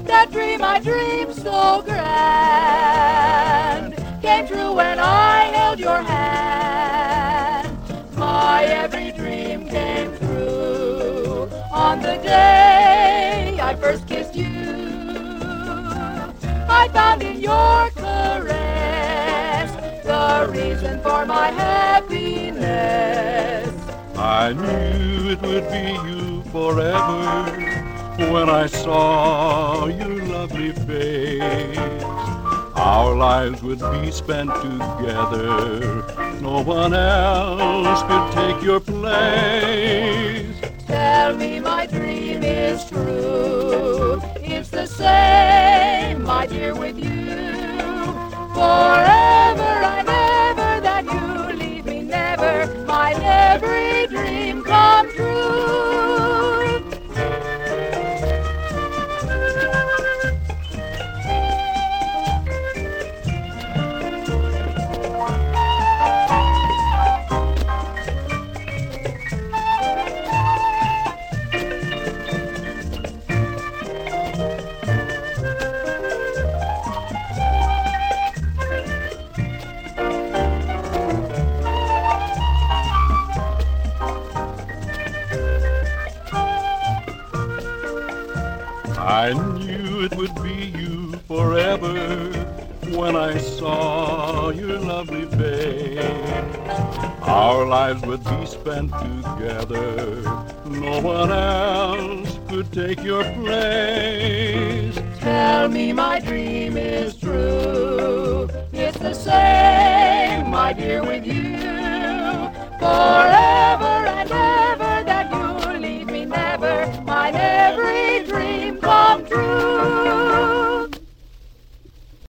That dream I dreamed so grand came true when I held your hand. My every dream came true on the day I first kissed you. I found in your caress the reason for my happiness. I knew it would be you forever when I saw your lovely face. Our lives would be spent together. No one else could take your place. Tell me my dream is true. It's the same, my dear, with you. Forever and ever that you leave me never. My every dream come true. I knew it would be you forever when I saw your lovely face. Our lives would be spent together. No one else could take your place. Tell me my dream is true. It's the same, my dear, with you.